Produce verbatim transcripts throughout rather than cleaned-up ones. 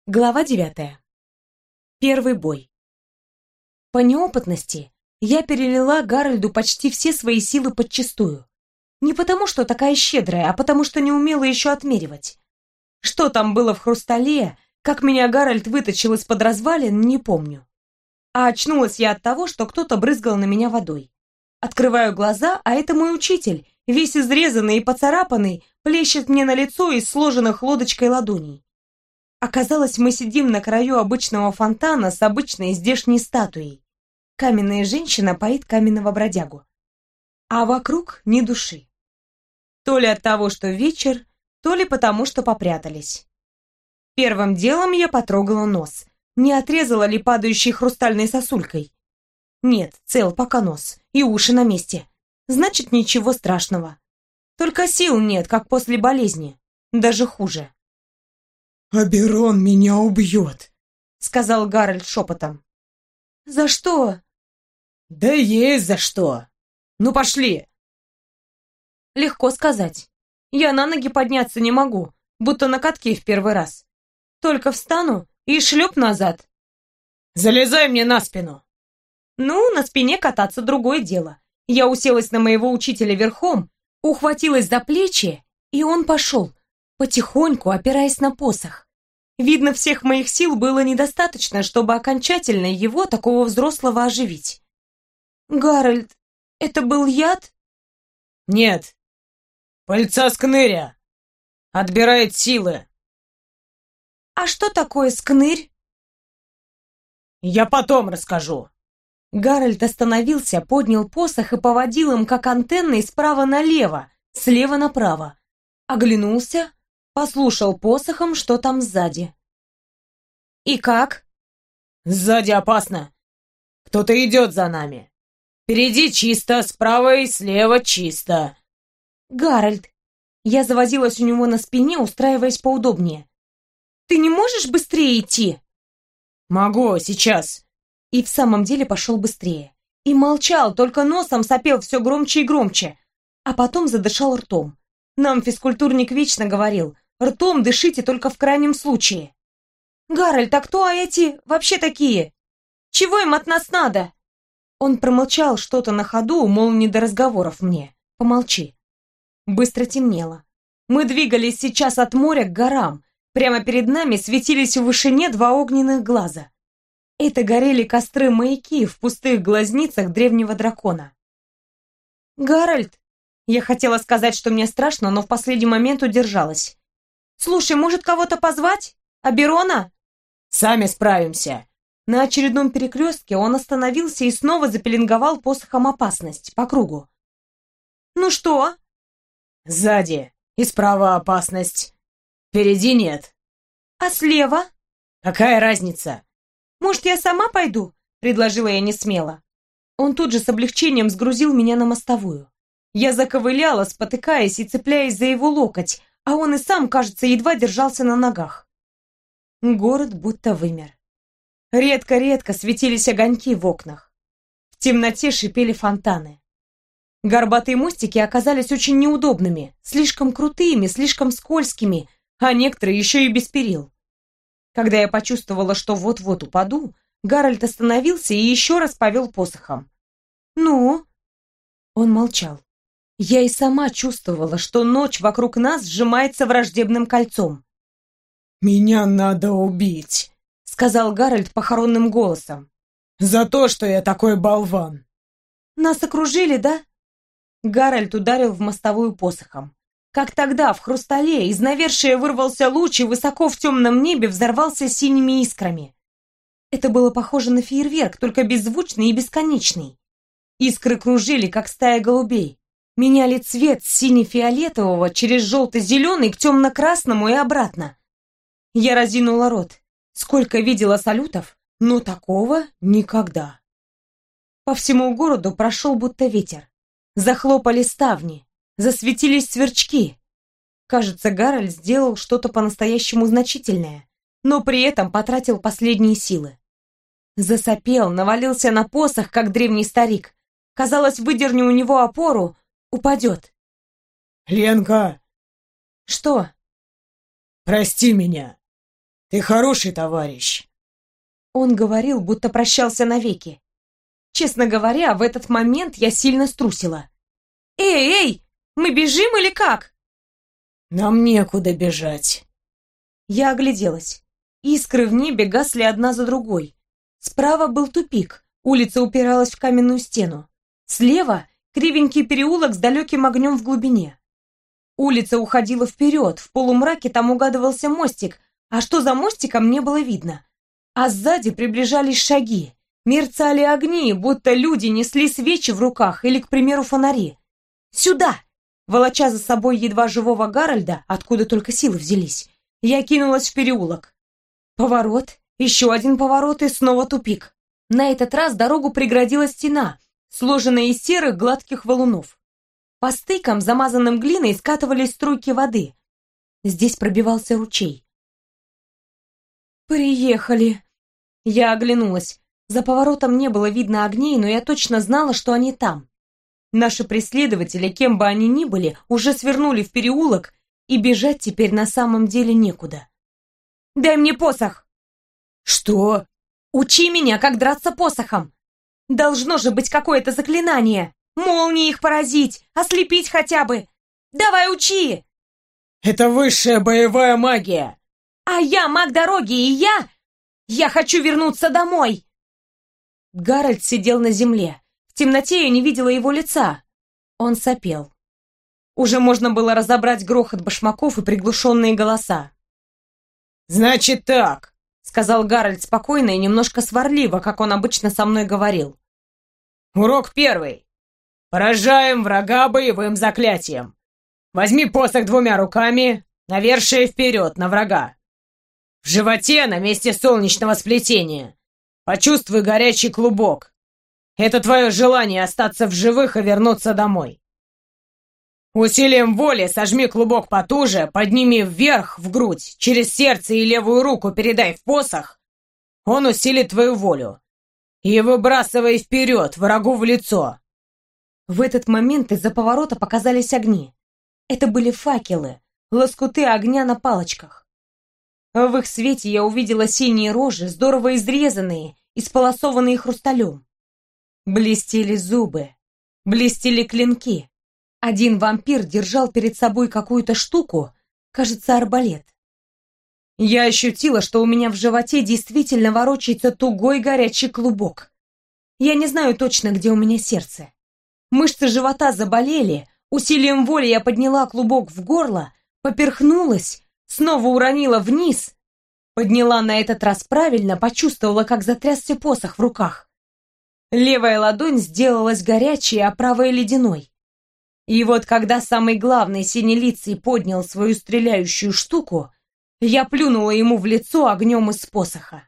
Глава девятая. Первый бой. По неопытности я перелила Гарольду почти все свои силы подчистую. Не потому, что такая щедрая, а потому, что не умела еще отмеривать. Что там было в хрустале, как меня Гарольд вытащил из-под развалин, не помню. А очнулась я от того, что кто-то брызгал на меня водой. Открываю глаза, а это мой учитель, весь изрезанный и поцарапанный, плещет мне на лицо из сложенных лодочкой ладоней. Оказалось, мы сидим на краю обычного фонтана с обычной здешней статуей. Каменная женщина поит каменного бродягу. А вокруг ни души. То ли от того, что вечер, то ли потому, что попрятались. Первым делом я потрогала нос. Не отрезала ли падающей хрустальной сосулькой? Нет, цел пока нос. И уши на месте. Значит, ничего страшного. Только сил нет, как после болезни. Даже хуже. «Аберон меня убьет», — сказал Гарольд шепотом. «За что?» «Да есть за что! Ну пошли!» Легко сказать. Я на ноги подняться не могу, будто на катке в первый раз. Только встану и шлеп назад. «Залезай мне на спину!» Ну, на спине кататься другое дело. Я уселась на моего учителя верхом, ухватилась за плечи, и он пошел, потихоньку опираясь на посох. Видно, всех моих сил было недостаточно, чтобы окончательно его, такого взрослого, оживить. «Гарольд, это был яд?» «Нет. Пыльца скныря. Отбирает силы». «А что такое скнырь?» «Я потом расскажу». Гарольд остановился, поднял посох и поводил им, как антенной, справа налево, слева направо. Оглянулся, послушал посохом, что там сзади. «И как?» «Сзади опасно. Кто-то идет за нами. Впереди чисто, справа и слева чисто». «Гарольд!» Я завозилась у него на спине, устраиваясь поудобнее. «Ты не можешь быстрее идти?» «Могу, сейчас». И в самом деле пошел быстрее. И молчал, только носом сопел все громче и громче. А потом задышал ртом. Нам физкультурник вечно говорил: ртом дышите только в крайнем случае. «Гарольд, а кто эти вообще такие? Чего им от нас надо?» Он промолчал что-то на ходу, мол, не до разговоров мне. Помолчи. Быстро темнело. Мы двигались сейчас от моря к горам. Прямо перед нами светились в вышине два огненных глаза. Это горели костры-маяки в пустых глазницах древнего дракона. «Гарольд!» Я хотела сказать, что мне страшно, но в последний момент удержалась. «Слушай, может, кого-то позвать? Аберона?» «Сами справимся». На очередном перекрестке он остановился и снова запеленговал посохом опасность по кругу. «Ну что?» «Сзади и справа опасность. Впереди нет». «А слева?» «Какая разница?» «Может, я сама пойду?» — предложила я несмело. Он тут же с облегчением сгрузил меня на мостовую. Я заковыляла, спотыкаясь и цепляясь за его локоть, а он и сам, кажется, едва держался на ногах. Город будто вымер. Редко-редко светились огоньки в окнах. В темноте шипели фонтаны. Горбатые мостики оказались очень неудобными, слишком крутыми, слишком скользкими, а некоторые еще и без перил. Когда я почувствовала, что вот-вот упаду, Гарольд остановился и еще раз повел посохом. «Ну?» Он молчал. Я и сама чувствовала, что ночь вокруг нас сжимается враждебным кольцом. «Меня надо убить», — сказал Гарольд похоронным голосом. «За то, что я такой болван». «Нас окружили, да?» Гарольд ударил в мостовую посохом. Как тогда, в хрустале, из навершия вырвался луч и высоко в темном небе взорвался синими искрами. Это было похоже на фейерверк, только беззвучный и бесконечный. Искры кружили, как стая голубей. Меняли цвет с сине-фиолетового через желто-зеленый к темно-красному и обратно. Я разинула рот. Сколько видела салютов, но такого никогда. По всему городу прошел будто ветер. Захлопали ставни. Засветились сверчки. Кажется, Гарольд сделал что-то по-настоящему значительное, но при этом потратил последние силы. Засопел, навалился на посох, как древний старик. Казалось, выдерни у него опору, упадет. «Ленка!» «Что?» «Прости меня!» Ты хороший товарищ. Он говорил, будто прощался навеки. Честно говоря, в этот момент я сильно струсила. «Эй, эй, мы бежим или как?» Нам некуда бежать. Я огляделась. Искры в небе гасли одна за другой. Справа был тупик, улица упиралась в каменную стену. Слева кривенький переулок с далеким огнем в глубине. Улица уходила вперед, в полумраке там угадывался мостик, а что за мостиком, не было видно. А сзади приближались шаги, мерцали огни, будто люди несли свечи в руках или, к примеру, фонари. «Сюда!» Волоча за собой едва живого Гарольда, откуда только силы взялись, я кинулась в переулок. Поворот, еще один поворот и снова тупик. На этот раз дорогу преградила стена, сложенная из серых гладких валунов. По стыкам, замазанным глиной, скатывались струйки воды. Здесь пробивался ручей. «Приехали!» Я оглянулась. За поворотом не было видно огней, но я точно знала, что они там. Наши преследователи, кем бы они ни были, уже свернули в переулок, и бежать теперь на самом деле некуда. «Дай мне посох!» Что? «Учи меня, как драться посохом! Должно же быть какое-то заклинание! Молнии их поразить, ослепить хотя бы! Давай учи!» Это высшая боевая магия! «А я маг дороги, и я... Я хочу вернуться домой!» Гарольд сидел на земле. В темноте я не видела его лица. Он сопел. Уже можно было разобрать грохот башмаков и приглушенные голоса. «Значит так», — сказал Гарольд спокойно и немножко сварливо, как он обычно со мной говорил. «Урок первый. Поражаем врага боевым заклятием. Возьми посох двумя руками, навершие вперед на врага. В животе, на месте солнечного сплетения, почувствуй горячий клубок. Это твое желание остаться в живых и вернуться домой. Усилием воли сожми клубок потуже, подними вверх в грудь, через сердце и левую руку передай в посох. Он усилит твою волю. И выбрасывай вперед, врагу в лицо». В этот момент из-за поворота показались огни. Это были факелы, лоскуты огня на палочках. В их свете я увидела синие рожи, здорово изрезанные, исполосованные хрусталем. Блестели зубы, блестели клинки. Один вампир держал перед собой какую-то штуку, кажется, арбалет. Я ощутила, что у меня в животе действительно ворочается тугой горячий клубок. Я не знаю точно, где у меня сердце. Мышцы живота заболели, усилием воли я подняла клубок в горло, поперхнулась, снова уронила вниз, подняла на этот раз правильно, почувствовала, как затрясся посох в руках. Левая ладонь сделалась горячей, а правая ледяной. И вот когда самый главный синелицый поднял свою стреляющую штуку, я плюнула ему в лицо огнем из посоха.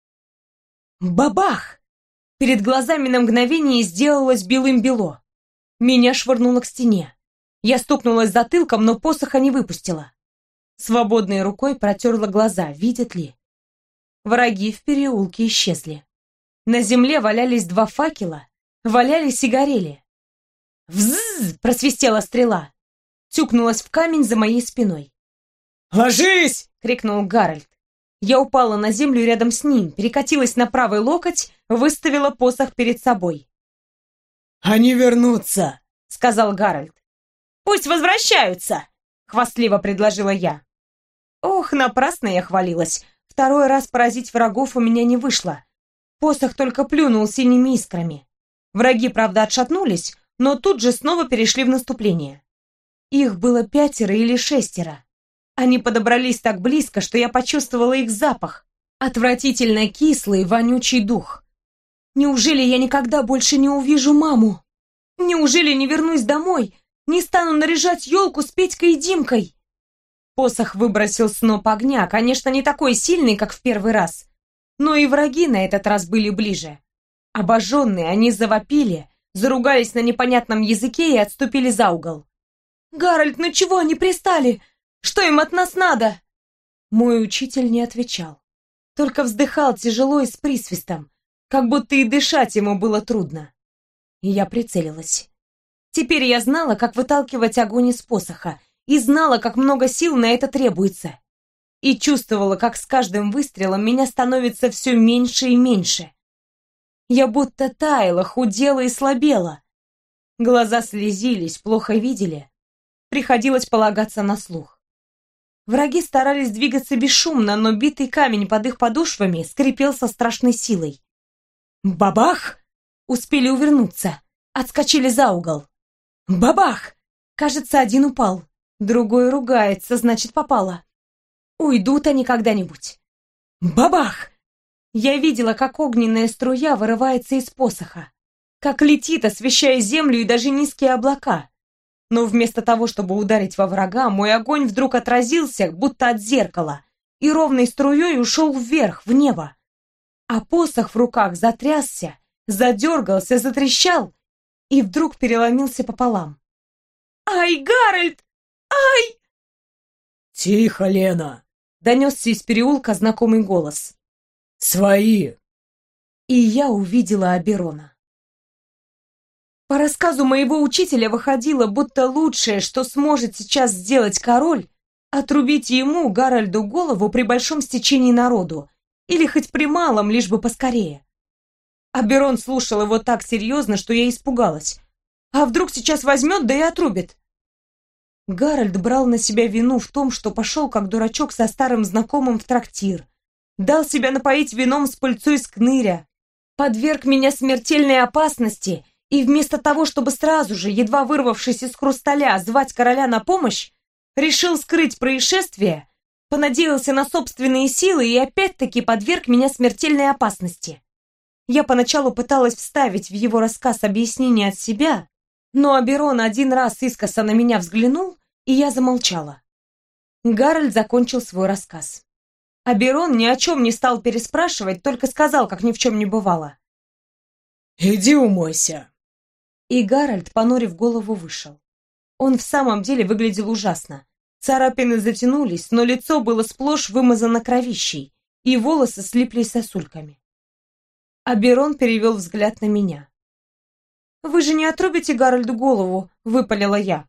Бабах! Перед глазами на мгновение сделалось белым-бело. Меня швырнуло к стене. Я стукнулась затылком, но посоха не выпустила. Свободной рукой протерла глаза, видят ли. Враги в переулке исчезли. На земле валялись два факела, валялись и горели. «Взззз!» — просвистела стрела. Тюкнулась в камень за моей спиной. «Ложись!» — крикнул Гарольд. Я упала на землю рядом с ним, перекатилась на правый локоть, выставила посох перед собой. «Они вернутся!» — сказал Гарольд. «Пусть возвращаются!» — хвастливо предложила я. Ох, напрасно я хвалилась. Второй раз поразить врагов у меня не вышло. Посох только плюнул синими искрами. Враги, правда, отшатнулись, но тут же снова перешли в наступление. Их было пятеро или шестеро. Они подобрались так близко, что я почувствовала их запах. Отвратительно кислый, вонючий дух. Неужели я никогда больше не увижу маму? Неужели не вернусь домой, не стану наряжать елку с Петькой и Димкой? Посох выбросил сноп огня, конечно, не такой сильный, как в первый раз. Но и враги на этот раз были ближе. Обожженные, они завопили, заругались на непонятном языке и отступили за угол. «Гарольд, ну чего они пристали? Что им от нас надо?» Мой учитель не отвечал. Только вздыхал тяжело и с присвистом, как будто и дышать ему было трудно. И я прицелилась. Теперь я знала, как выталкивать огонь из посоха, и знала, как много сил на это требуется. и чувствовала, как с каждым выстрелом меня становится все меньше и меньше. Я будто таяла, худела и слабела. Глаза слезились, плохо видели. Приходилось полагаться на слух. Враги старались двигаться бесшумно, но битый камень под их подошвами скрипел со страшной силой. Бабах! Успели увернуться. Отскочили за угол. Бабах! Кажется, один упал. Другой ругается, значит, попало. Уйдут они когда-нибудь. Бабах! Я видела, как огненная струя вырывается из посоха, как летит, освещая землю и даже низкие облака. Но вместо того, чтобы ударить во врага, мой огонь вдруг отразился, будто от зеркала, и ровной струей ушел вверх, в небо. А посох в руках затрясся, задергался, затрещал и вдруг переломился пополам. «Ай, Гарольд! Ай!» «Тихо, Лена!» — донесся из переулка знакомый голос. «Свои!» И я увидела Аберона. По рассказу моего учителя выходило, будто лучшее, что сможет сейчас сделать король, отрубить ему, Гарольду, голову при большом стечении народу, или хоть при малом, лишь бы поскорее. Аберон слушал его так серьезно, что я испугалась. А вдруг сейчас возьмет, да и отрубит? Гарольд брал на себя вину в том, что пошел как дурачок со старым знакомым в трактир, дал себя напоить вином с пыльцой с кныря, подверг меня смертельной опасности. И вместо того, чтобы сразу же, едва вырвавшись из хрусталя, звать короля на помощь, решил скрыть происшествие, понадеялся на собственные силы и опять-таки подверг меня смертельной опасности. Я поначалу пыталась вставить в его рассказ объяснение от себя, но Аберон один раз искоса на меня взглянул, и я замолчала. Гарольд закончил свой рассказ. Аберон ни о чем не стал переспрашивать, только сказал, как ни в чем не бывало. «Иди умойся». И Гарольд, понурив голову, вышел. Он в самом деле выглядел ужасно. Царапины затянулись, но лицо было сплошь вымазано кровищей, и волосы слиплись сосульками. Аберон перевел взгляд на меня. «Вы же не отрубите Гарольду голову?» — выпалила я.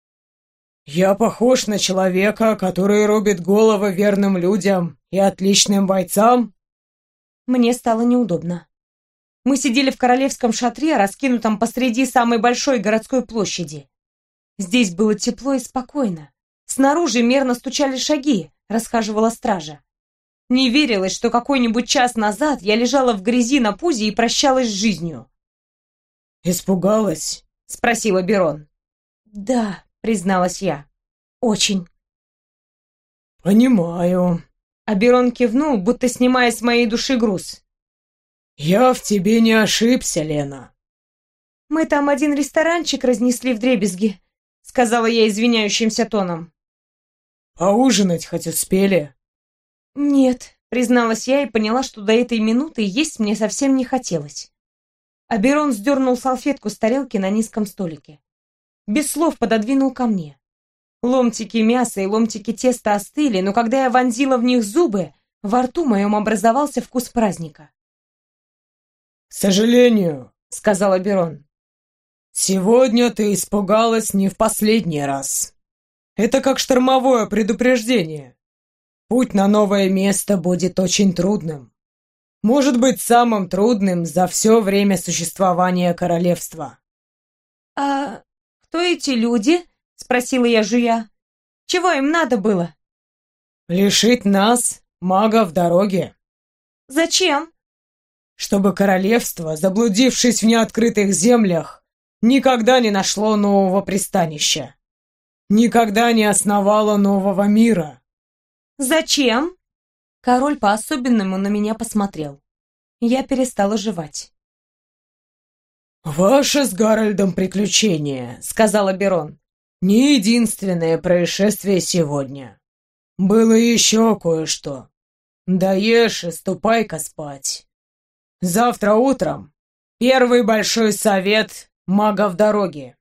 «Я похож на человека, который рубит головы верным людям и отличным бойцам?» Мне стало неудобно. Мы сидели в королевском шатре, раскинутом посреди самой большой городской площади. Здесь было тепло и спокойно. Снаружи мерно стучали шаги, расхаживала стража. Не верилось, что какой-нибудь час назад я лежала в грязи на пузе и прощалась с жизнью. «Испугалась?» — спросила Берон. «Да», — призналась я, — «очень». «Понимаю». А Берон кивнул, будто снимая с моей души груз. «Я в тебе не ошибся, Лена». «Мы там один ресторанчик разнесли вдребезги», — сказала я извиняющимся тоном. «Поужинать хоть успели?» «Нет», — призналась я и поняла, что до этой минуты есть мне совсем не хотелось. Аберон сдернул салфетку с тарелки на низком столике. Без слов пододвинул ко мне. Ломтики мяса и ломтики теста остыли, но когда я вонзила в них зубы, во рту моем образовался вкус праздника. «К сожалению», — сказал Аберон, — «сегодня ты испугалась не в последний раз. Это как штормовое предупреждение. Путь на новое место будет очень трудным. Может быть, самым трудным за все время существования королевства». «А кто эти люди?» — спросила я, жуя. «Чего им надо было?» «Лишить нас, магов, дороги». «Зачем?» «Чтобы королевство, заблудившись в неоткрытых землях, никогда не нашло нового пристанища, никогда не основало нового мира». «Зачем?» Король по-особенному на меня посмотрел. Я перестала жевать. «Ваше с Гарольдом приключение», — сказал Аберон, — «не единственное происшествие сегодня. Было еще кое-что. Доешь и ступай-ка спать. Завтра утром первый большой совет магов дороги.